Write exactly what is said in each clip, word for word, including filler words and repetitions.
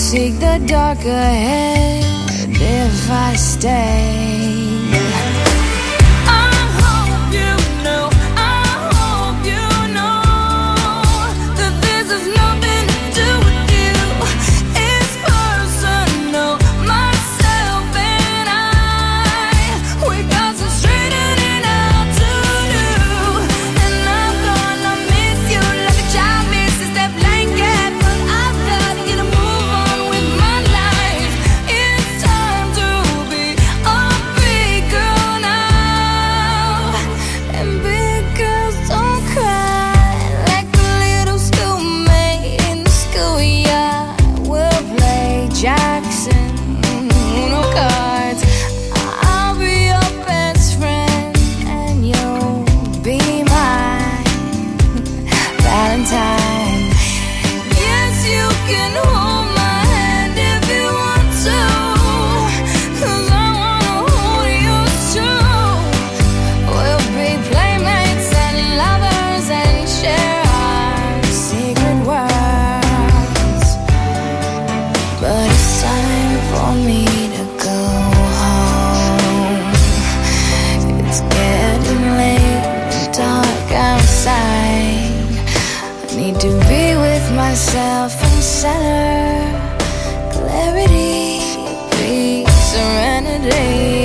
seek the dark ahead if I stay. Myself in center, clarity, peace, serenity.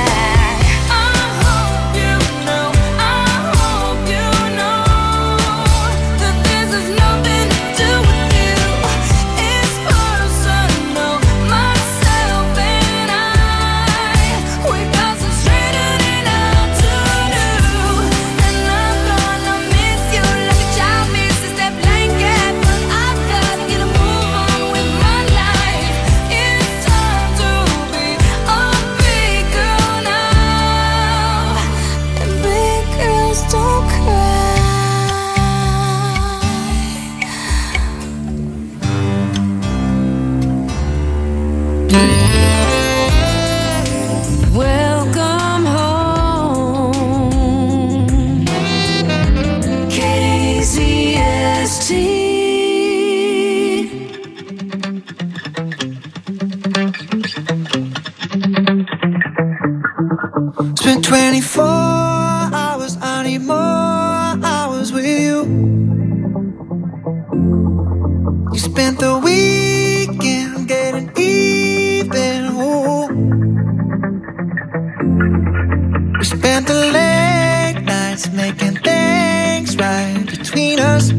Welcome home, K Z S T. Spent twenty-four hours, I need more hours with you. You spent the weekend getting even. Ooh. We spent the late nights making things right between us.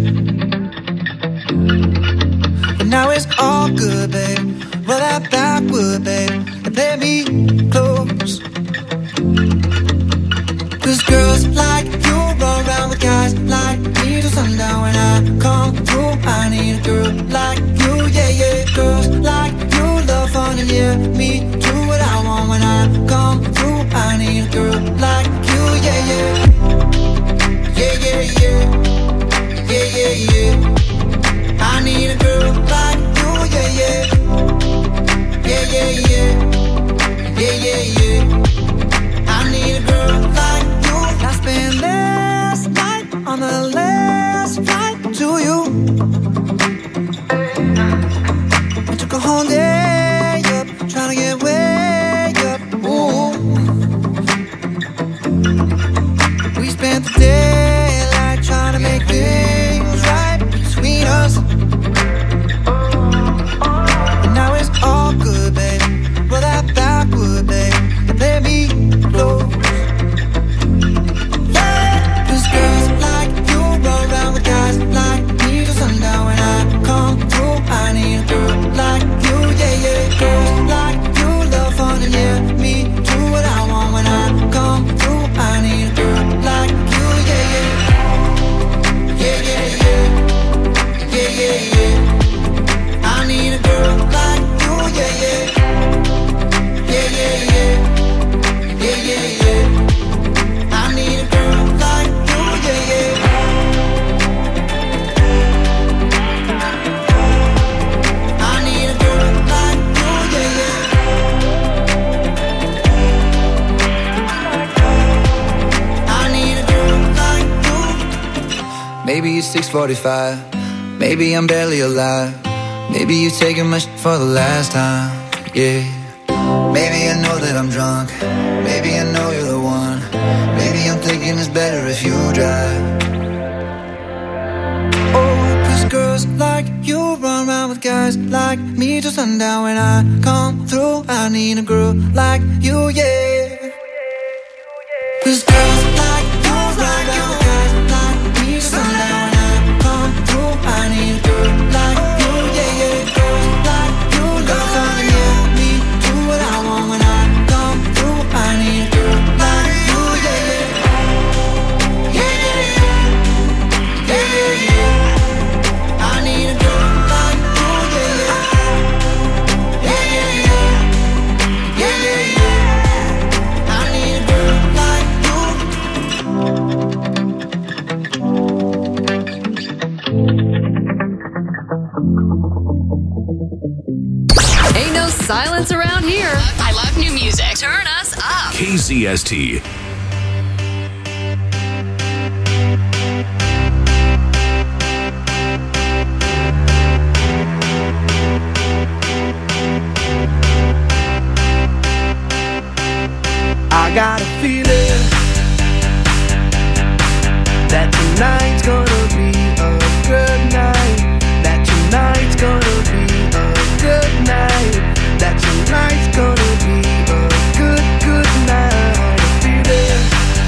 But now it's all good, babe. Roll that backward, babe, and play me close. Cause girls like you run around with guys like me till sundown. When I come through, I need a girl like you, yeah, yeah. Girls like you love fun and yeah, me do what I want. When I come through, I need a girl like you, yeah, yeah. Yeah, yeah, yeah. Yeah, yeah, yeah. I need a girl like you, yeah, yeah. Yeah, yeah, yeah. Yeah, yeah, yeah. I need a girl like you. I spent last night on the last flight to you. I took a whole day up, trying to get way up. Ooh. We spent the daylight trying to make things right between us. And now it's all good, babe. Roll that backward, babe, and play me close. Maybe it's six forty-five, maybe I'm barely alive. Maybe you taking my shit for the last time, yeah. Maybe I know that I'm drunk, maybe I know you're the one. Maybe I'm thinking it's better if you drive. Oh, cause girls like you run around with guys like me till sundown. When I come through, I need a girl like you, yeah. Cause girls like you run around with guys like me till sundown. When I come through, I need a girl like you, yeah, yeah. Girls like you love fun, yeah. Me do what I want. When I come through, I need a girl like you, yeah, yeah. Yeah, yeah, yeah. Yeah, yeah, yeah. I need a girl like you, yeah, yeah. Yeah, yeah, yeah. Yeah, yeah, yeah. I need a girl like you. Ain't no silence around here. I love new music. Turn us up. K Z S T. I got a feeling that tonight's gonna be a good night. That tonight's gonna be a good night. That tonight's gonna be a good, good night. A feeling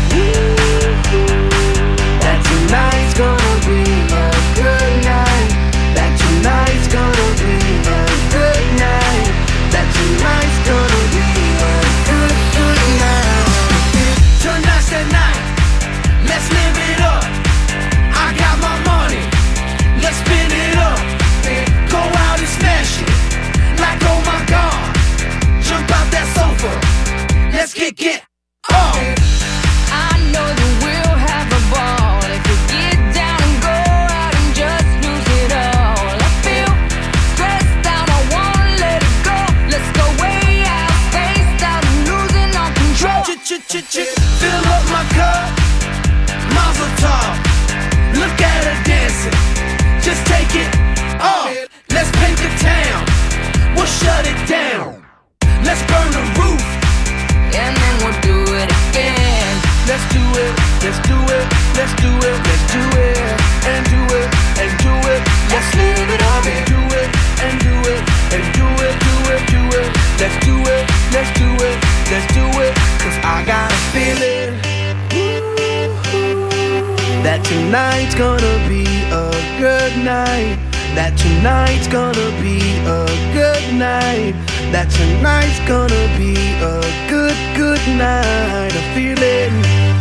that tonight's gonna be a good night. That tonight's gonna be a good night. That tonight's gonna be a good, good night. Tonight's the night, let's live it up. I got my money, let's spin it up. Go out and smash it, like oh my god. Jump out that sofa, let's kick it up. I know that we'll have a ball if we get down and go out and just lose it all. I feel stressed out, I wanna let it go. Let's go way out, spaced out, and losing all control. Ch-ch-ch-ch, fill up my cup, Mazel tov. Look at her dancing, just take it off. Let's paint the town, we'll shut it down. Let's burn the roof, And then we'll do it again. let's do it, let's do it, let's do it, let's do it, and do it, and do it. Let's live it up and do it, and do it, and do it, do it, do it. Let's do it, let's do it, let's do it. Cause I got a feeling that tonight's gonna be a good night. That tonight's gonna be a good night. That tonight's gonna be a good, good night. A feeling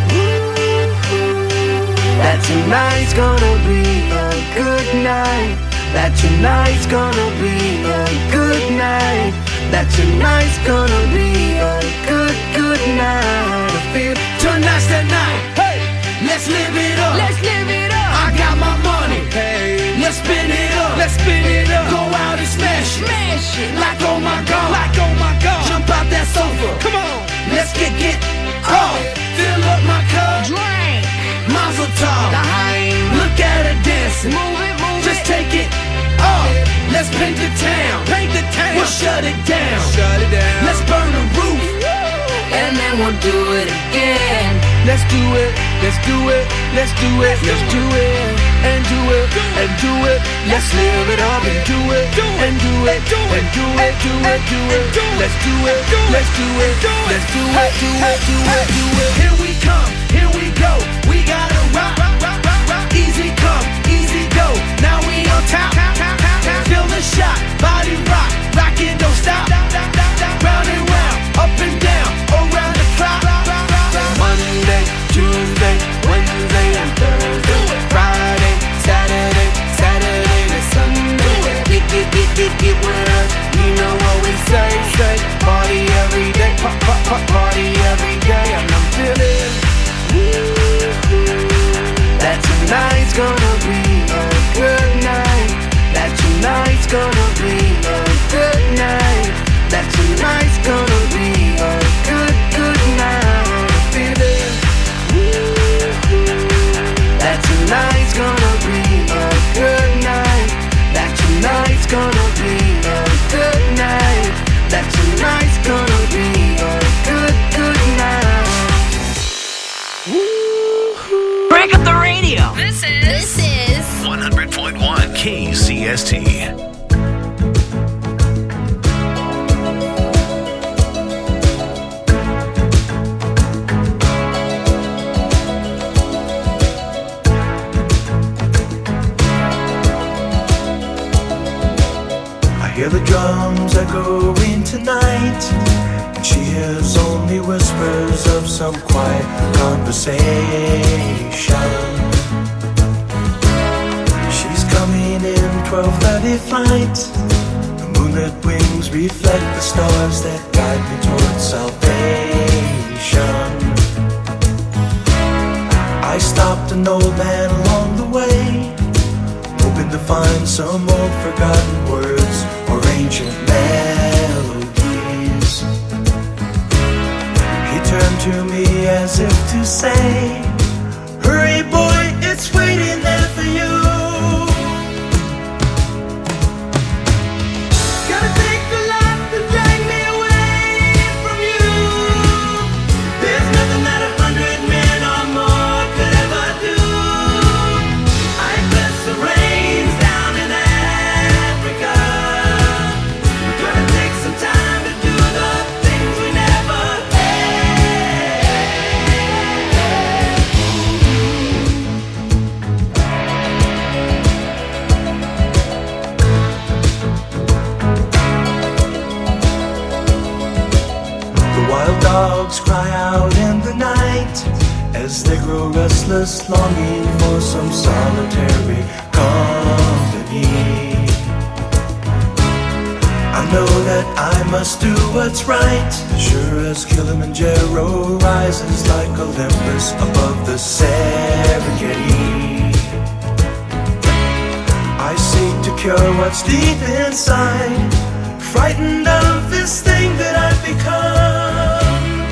that tonight's gonna be a good night. That tonight's gonna be a good night. That tonight's gonna be a good, good night. I feel tonight's the night. Hey, let's live it up. Let's live it up. I got my money. Hey, let's spin it up. Let's spin it up. Go out and smash it. Smash it. Like oh my god. Like oh my god. Jump out that sofa. Come on. Let's get get off. Fill up my cup. Drink. Mazel tov. Time. Look at her dancing. Move it, move Just it. take it off. Let's paint the town. Paint the town. We'll shut it down. Shut it down. Let's burn the roof. And then we'll do it again. Let's do it, let's do it, let's do it, let's do it, and do it, and do it. Let's live it up and do it, and do it, and do it, do it, do it. Let's do it, let's do it, let's do it, do it, do it, do it. Here we come, here we go. We gotta rock, rock, rock, rock. Easy come, easy go. Now we on top, feel the shot, body rock, rock it, don't stop. Round and round, up and down, around the clock. Monday, Tuesday, Wednesday, and Thursday, Friday, Saturday, Saturday to Sunday. Get, get, get, get, get with us. You know what we say, say. Party every day, pop, pop, pop, party every day. And I'm feeling that tonight's gonna be a good night. That tonight's gonna be a good night. That tonight's gonna be a good, good night. I feel it. That tonight's gonna be a good night. That tonight's gonna Hear the drums echoing tonight, and she hears only whispers of some quiet conversation. She's coming in twelve thirty flight. The moonlit wings reflect the stars that guide me towards salvation. I stopped an old man along the way, hoping to find some old forgotten words or ancient melodies. He turned to me as if to say, hurry boy, it's waiting there for you. Gotta take a lot to drag me away from you. There's nothing that a hundred men or more could ever do. I bless the rains down in Africa. We're gonna take some time to do the things we never The wild dogs cry out in the night as they grow restless, longing for some solitary company. I know that I must do what's right, sure as Kilimanjaro rises like Olympus above the Serengeti. I seek to cure what's deep inside, frightened of this thing that I've become.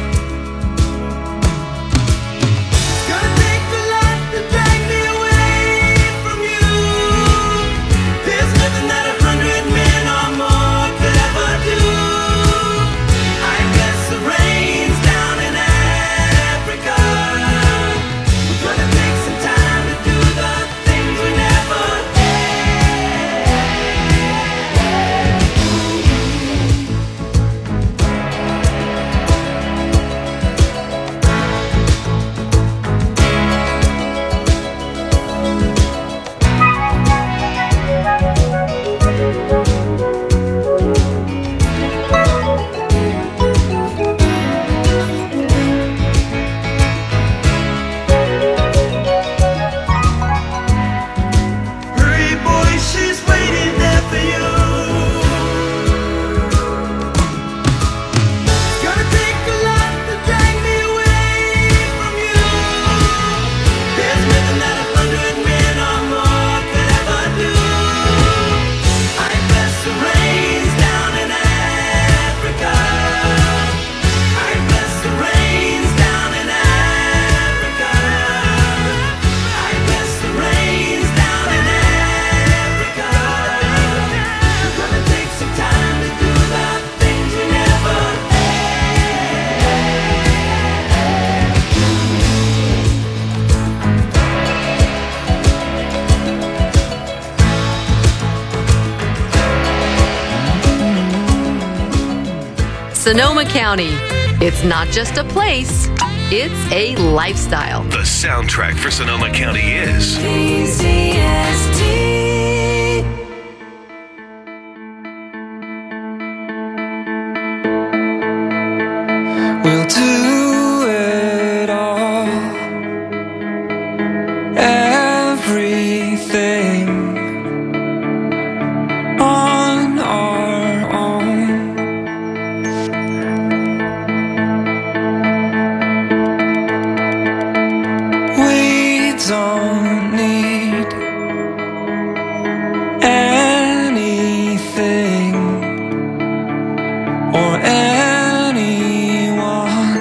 Gonna take a lot to drag me away from you. There's nothing that a hundred men or more could ever do. I bless the rains down in Africa. We're gonna take some time to do the things we never Hurry boy, she's waiting there for you. Gonna take a lot to drag me away from you. There's nothing that a hundred men or more could ever do. I bless the rains down in Africa. I bless the rains down in Africa. I bless the rains down in Africa. We're gonna take some time to do the things we never Sonoma County. It's not just a place, it's a lifestyle. The soundtrack for Sonoma County is P C S T. We'll do it all, everything on our own. We don't need anything or anyone.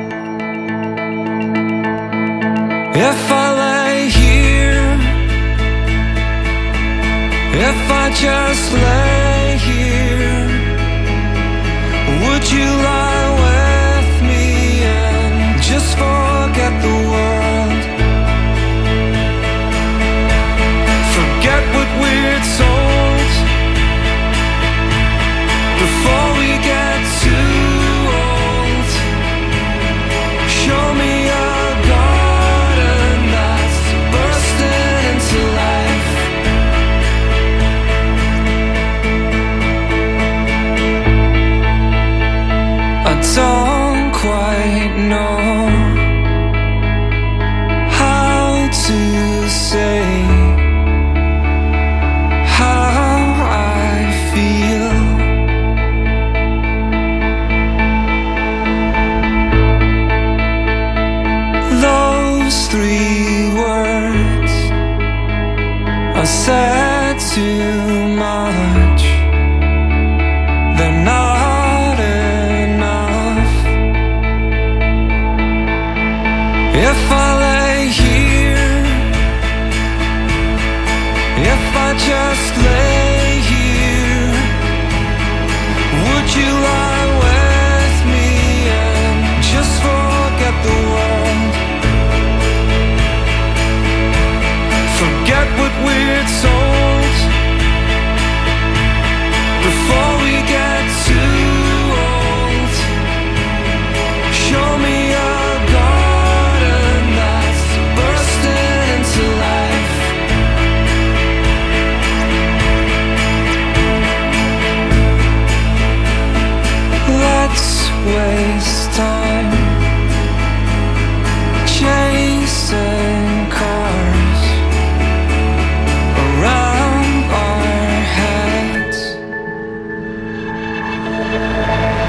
If I lay here, if I just lay here, would you lie with me and just forget the world? Forget what we're told before we get too old. Show me a garden that's bursting into life.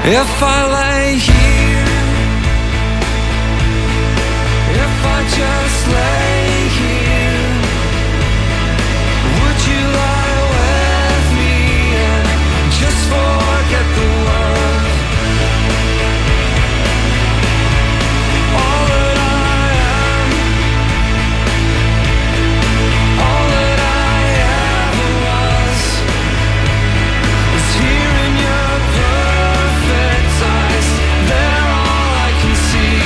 If I lay here, if I just lay here, would you lie with me and just forget the world? All that I am, all that I ever was, is here in your perfect eyes. They're all I can see.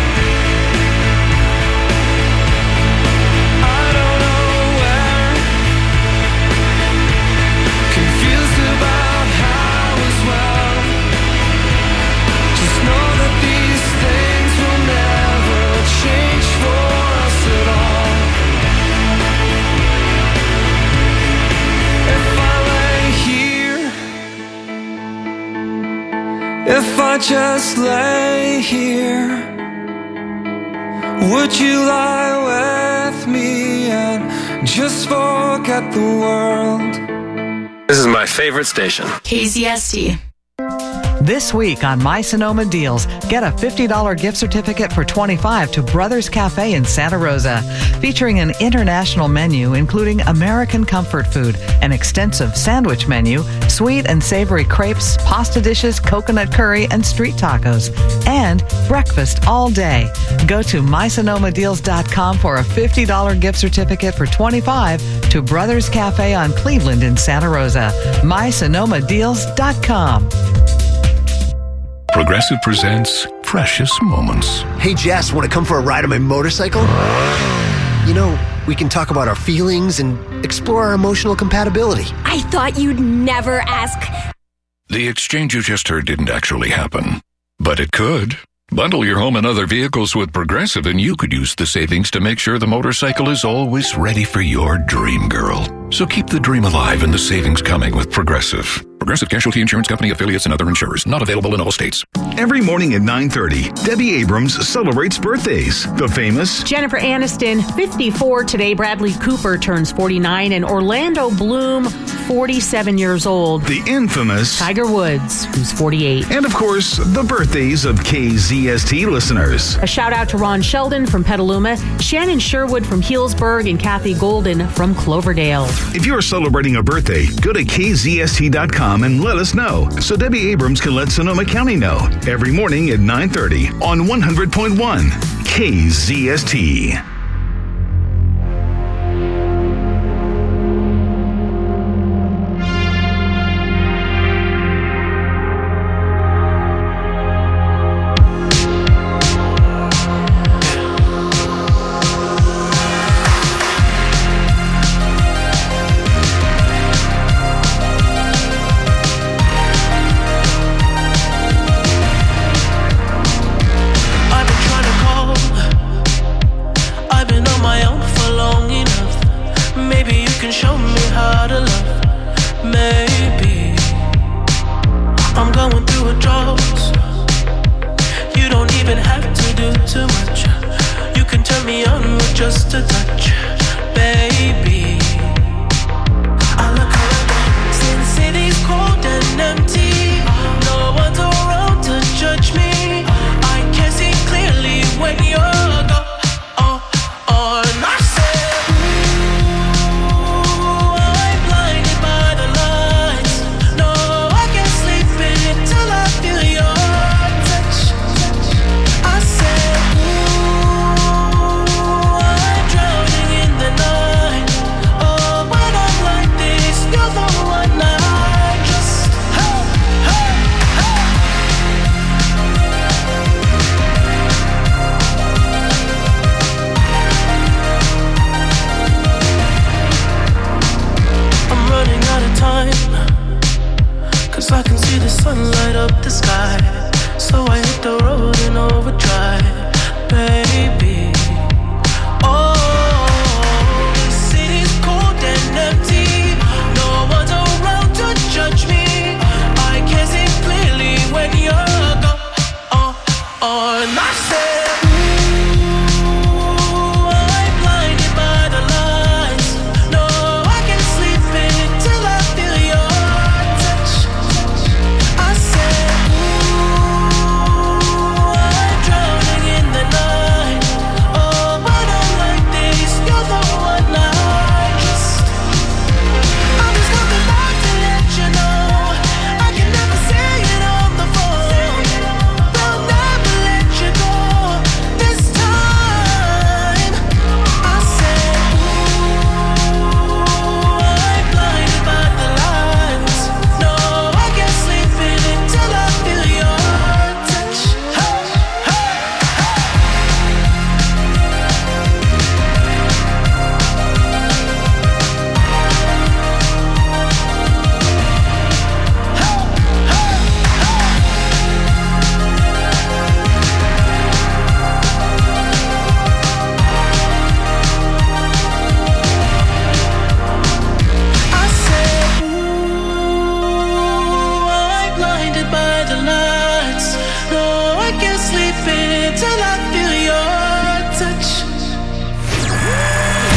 I don't know where, confused about how as well. Just know that these things will never change for us at all. If I lay here, if I just lay here, would you lie with me and just forget the world? This is my favorite station. K Z S T. This week on My Sonoma Deals, get a fifty dollars gift certificate for twenty-five dollars to Brothers Cafe in Santa Rosa, featuring an international menu including American comfort food, an extensive sandwich menu, sweet and savory crepes, pasta dishes, coconut curry, and street tacos, and breakfast all day. Go to my sonoma deals dot com for a fifty dollars gift certificate for twenty-five dollars to Brothers Cafe on Cleveland in Santa Rosa. my sonoma deals dot com. Progressive presents Precious Moments. Hey, Jess, want to come for a ride on my motorcycle? You know, we can talk about our feelings and explore our emotional compatibility. I thought you'd never ask. The exchange you just heard didn't actually happen, but it could. Bundle your home and other vehicles with Progressive and you could use the savings to make sure the motorcycle is always ready for your dream girl. So keep the dream alive and the savings coming with Progressive. Progressive Casualty Insurance Company affiliates and other insurers. Not available in all states. Every morning at nine thirty, Debbie Abrams celebrates birthdays. The famous Jennifer Aniston, fifty-four today. Bradley Cooper turns forty-nine. And Orlando Bloom, forty-seven years old. The infamous Tiger Woods, who's forty-eight. And, of course, the birthdays of K Z S T listeners. A shout out to Ron Sheldon from Petaluma, Shannon Sherwood from Healdsburg, and Kathy Golden from Cloverdale. If you're celebrating a birthday, go to K Z S T dot com and let us know so Debbie Abrams can let Sonoma County know. Every morning at nine thirty on one hundred point one K Z S T. Till I feel your touch. I said, ooh.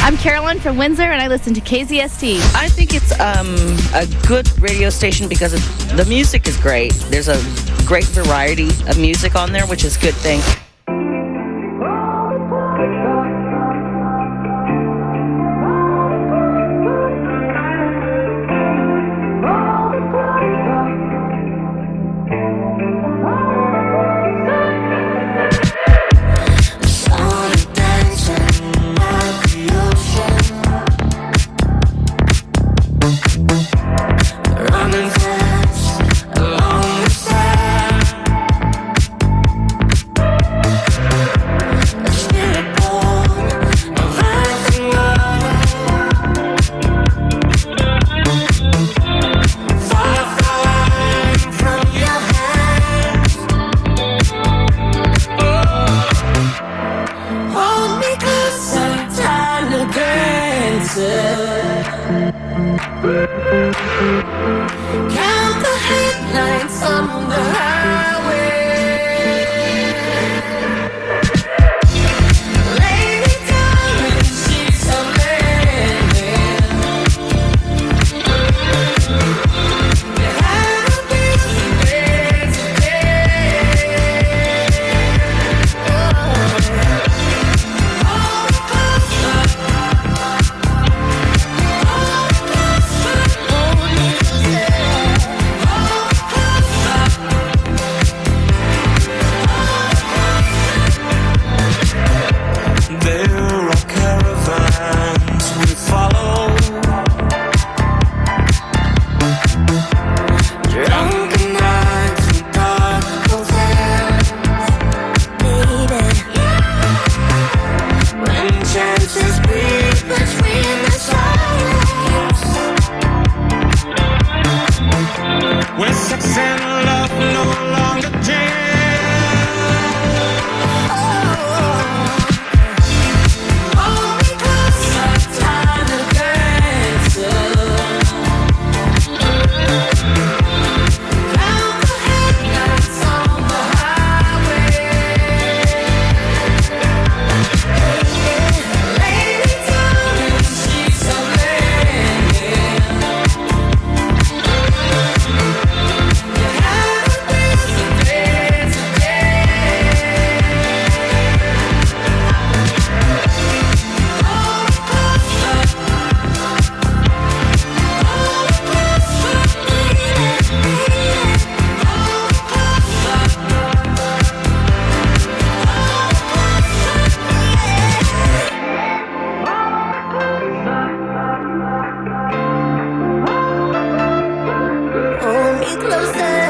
I'm Carolyn from Windsor, and I listen to K Z S T. I think it's um, a good radio station because it's, the music is great. There's a great variety of music on there, which is a good thing. Count the headlights on the highway. Lay me down in sheets of linen. You had a busy day today. Hold me closer. There are caravans we follow, drunken nights with dark hotels, baby. When chances breathe between the silence, where sex and love no longer jam. Hold me closer.